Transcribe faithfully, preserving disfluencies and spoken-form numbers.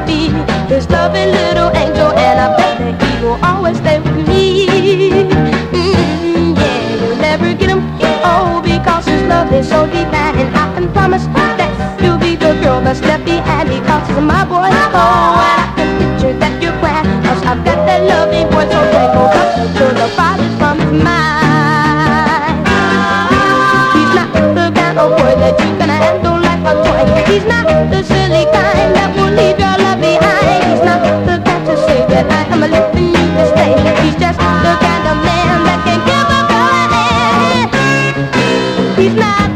be his loving little angel, and I bet that he will always stay with me. Mm, yeah, you'll never get him, oh, because his love is so divine, and I can promise that you'll be the girl that's left behind, because he's my boy. Oh, and I can picture that you're crying, cause I've got that loving boy so thankful, cause you're the farthest from his mind. He's not the kind of boy that you can handle like a toy. He's not the silly kind that will leave your love behind. He's not the kind to say that I am leaving you to stay. He's just the kind of man that can give a girl a hand. He's not